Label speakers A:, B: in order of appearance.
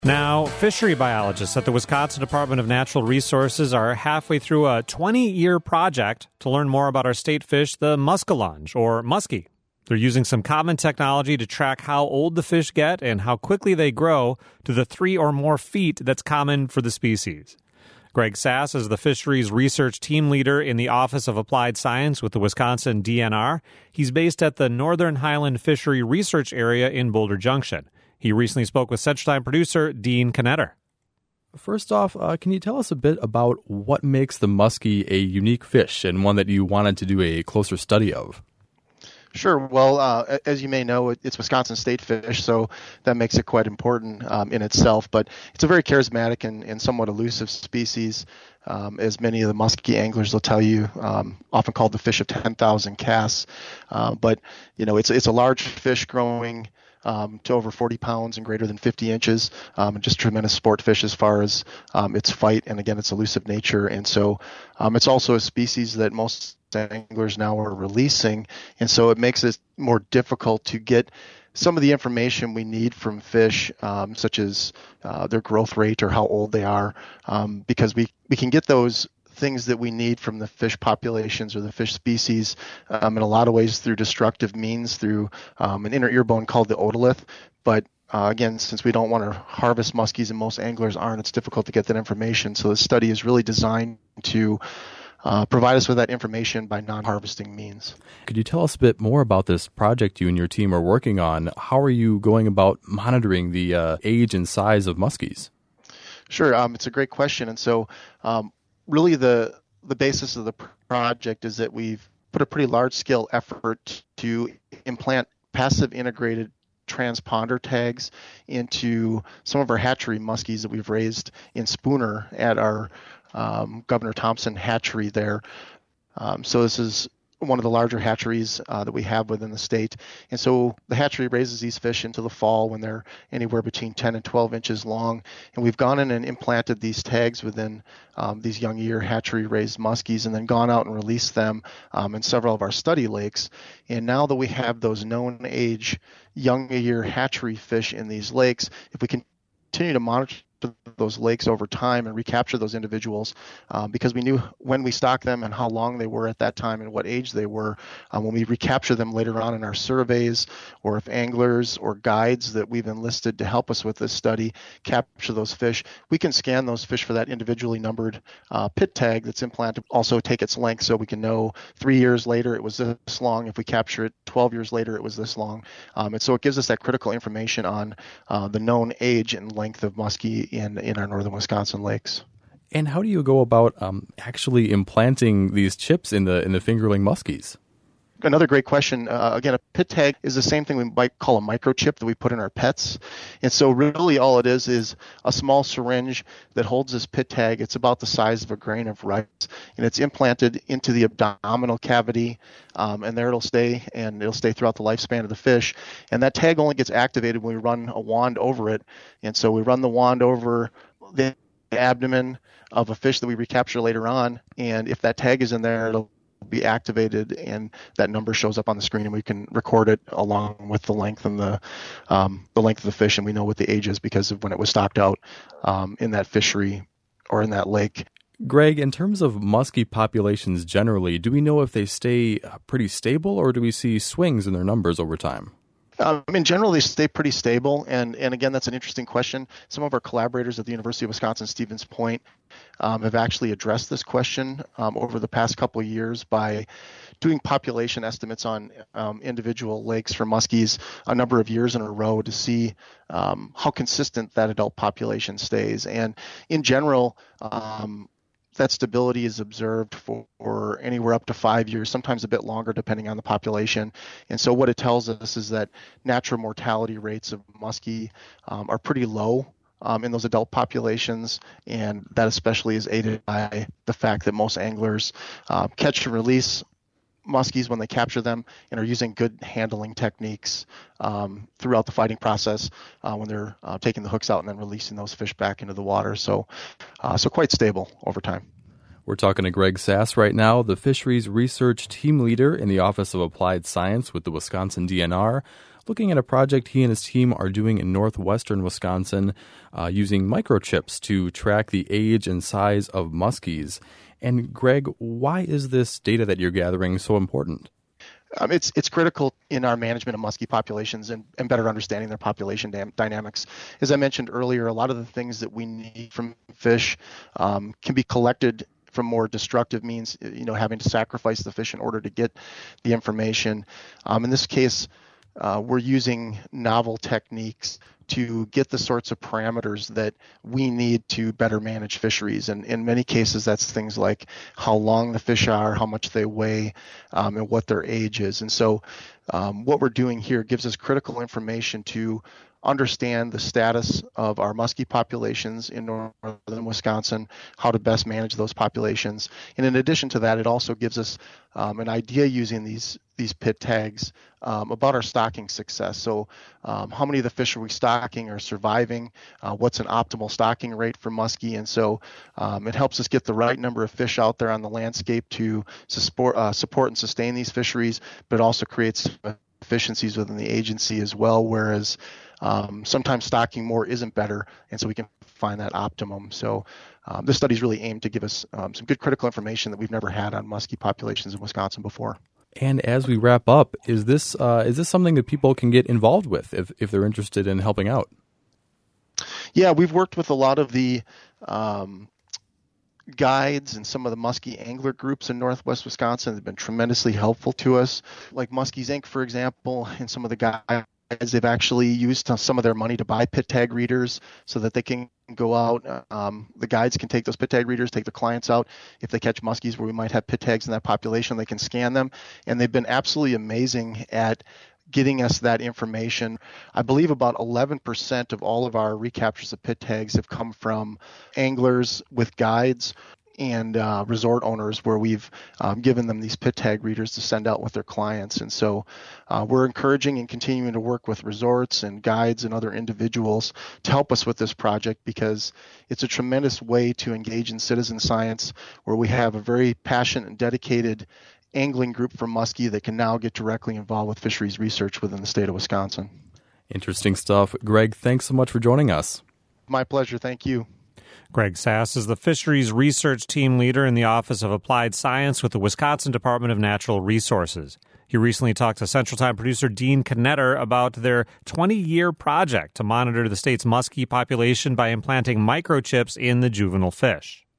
A: Now, fishery biologists at the Wisconsin Department of Natural Resources are halfway through a 20-year project to learn more about our state fish, the muskellunge, or muskie. They're using some common technology to track how old the fish get and how quickly they grow to the 3 or more feet that's common for the species. Greg Sass is the fisheries research team leader in the Office of Applied Science with the Wisconsin DNR. He's based at the Northern Highland Fishery Research Area in Boulder Junction. He recently spoke with Central Time producer Dean Knetter.
B: First off, can you tell us a bit about what makes the muskie a unique fish and one that you wanted to do a closer study of?
C: Sure. Well, as you may know, it's Wisconsin state fish, so that makes it quite important in itself. But it's a very charismatic and somewhat elusive species, as many of the muskie anglers will tell you, often called the fish of 10,000 casts. But, you know, it's a large fish growing to over 40 pounds and greater than 50 inches, and just tremendous sport fish as far as its fight and, again, its elusive nature. And so it's also a species that most anglers now are releasing, and so it makes it more difficult to get some of the information we need from fish, such as their growth rate or how old they are, because we can get those things that we need from the fish populations or the fish species in a lot of ways through destructive means, through an inner ear bone called the otolith. But again, since we don't want to harvest muskies and most anglers aren't, it's difficult to get that information. So the study is really designed to provide us with that information by non-harvesting means.
B: Could you tell us a bit more about this project you and your team are working on? How are you going about monitoring the age and size of muskies?
C: Sure, it's a great question. And so really the basis of the project is that we've put a pretty large-scale effort to implant passive integrated transponder tags into some of our hatchery muskies that we've raised in Spooner at our Governor Thompson hatchery there. So this is one of the larger hatcheries that we have within the state. And so the hatchery raises these fish into the fall when they're anywhere between 10 and 12 inches long. And we've gone in and implanted these tags within these young year hatchery raised muskies and then gone out and released them in several of our study lakes. And now that we have those known age young year hatchery fish in these lakes, if we continue to monitor those lakes over time and recapture those individuals, because we knew when we stocked them and how long they were at that time and what age they were. When we recapture them later on in our surveys, or if anglers or guides that we've enlisted to help us with this study capture those fish, we can scan those fish for that individually numbered pit tag that's implanted, also take its length so we can know 3 years later it was this long. If we capture it 12 years later, it was this long. And so it gives us that critical information on the known age and length of muskie in our northern Wisconsin lakes.
B: And how do you go about actually implanting these chips in the fingerling muskies?
C: Another great question. Again, a pit tag is the same thing we might call a microchip that we put in our pets. And so really all it is a small syringe that holds this pit tag. It's about the size of a grain of rice, and it's implanted into the abdominal cavity, and there it'll stay, and it'll stay throughout the lifespan of the fish. And that tag only gets activated when we run a wand over it. And so we run the wand over the abdomen of a fish that we recapture later on, and if that tag is in there, it'll be activated and that number shows up on the screen, and we can record it along with the length and the length of the fish, and we know what the age is because of when it was stocked out in that fishery or in that lake.
B: Greg, in terms of muskie populations generally, do we know if they stay pretty stable, or do we see swings in their numbers over time?
C: In general, they stay pretty stable, and again, that's an interesting question. Some of our collaborators at the University of Wisconsin-Stevens Point have actually addressed this question over the past couple of years by doing population estimates on individual lakes for muskies a number of years in a row to see how consistent that adult population stays. And in general, that stability is observed for anywhere up to 5 years, sometimes a bit longer depending on the population. And so what it tells us is that natural mortality rates of muskie are pretty low in those adult populations, and that especially is aided by the fact that most anglers catch and release muskies when they capture them and are using good handling techniques throughout the fighting process when they're taking the hooks out and then releasing those fish back into the water. So quite stable over time.
B: We're talking to Greg Sass right now, the Fisheries Research Team Leader in the Office of Applied Science with the Wisconsin DNR. looking at a project he and his team are doing in northwestern Wisconsin using microchips to track the age and size of muskies. And Greg, why is this data that you're gathering so important?
C: It's critical in our management of muskie populations and better understanding their population dynamics. As I mentioned earlier, a lot of the things that we need from fish can be collected from more destructive means, having to sacrifice the fish in order to get the information. In this case, we're using novel techniques to get the sorts of parameters that we need to better manage fisheries. And in many cases, that's things like how long the fish are, how much they weigh, and what their age is. And so what we're doing here gives us critical information to understand the status of our muskie populations in northern Wisconsin, how to best manage those populations. And in addition to that, it also gives us an idea using these pit tags about our stocking success. So how many of the fish are we stocking or surviving? What's an optimal stocking rate for muskie? And so it helps us get the right number of fish out there on the landscape to support and sustain these fisheries, but it also creates efficiencies within the agency as well, whereas sometimes stocking more isn't better, and so we can find that optimum. So this study is really aimed to give us some good critical information that we've never had on muskie populations in Wisconsin before.
B: And as we wrap up, is this something that people can get involved with if they're interested in helping out?
C: Yeah, we've worked with a lot of the guides and some of the muskie angler groups in northwest Wisconsin. They've been tremendously helpful to us. Like Muskies Inc., for example, and some of the guides, they've actually used some of their money to buy pit tag readers so that they can go out. The guides can take those pit tag readers, take their clients out. If they catch muskies where we might have pit tags in that population, they can scan them. And they've been absolutely amazing at getting us that information. I believe about 11% of all of our recaptures of pit tags have come from anglers with guides and resort owners where we've given them these pit tag readers to send out with their clients. And so we're encouraging and continuing to work with resorts and guides and other individuals to help us with this project, because it's a tremendous way to engage in citizen science where we have a very passionate and dedicated angling group from muskie that can now get directly involved with fisheries research within the state of Wisconsin.
B: Interesting stuff. Greg, thanks so much for joining us.
C: My pleasure. Thank you.
A: Greg Sass is the Fisheries Research Team Leader in the Office of Applied Science with the Wisconsin Department of Natural Resources. He recently talked to Central Time producer Dean Knetter about their 20-year project to monitor the state's muskie population by implanting microchips in the juvenile fish.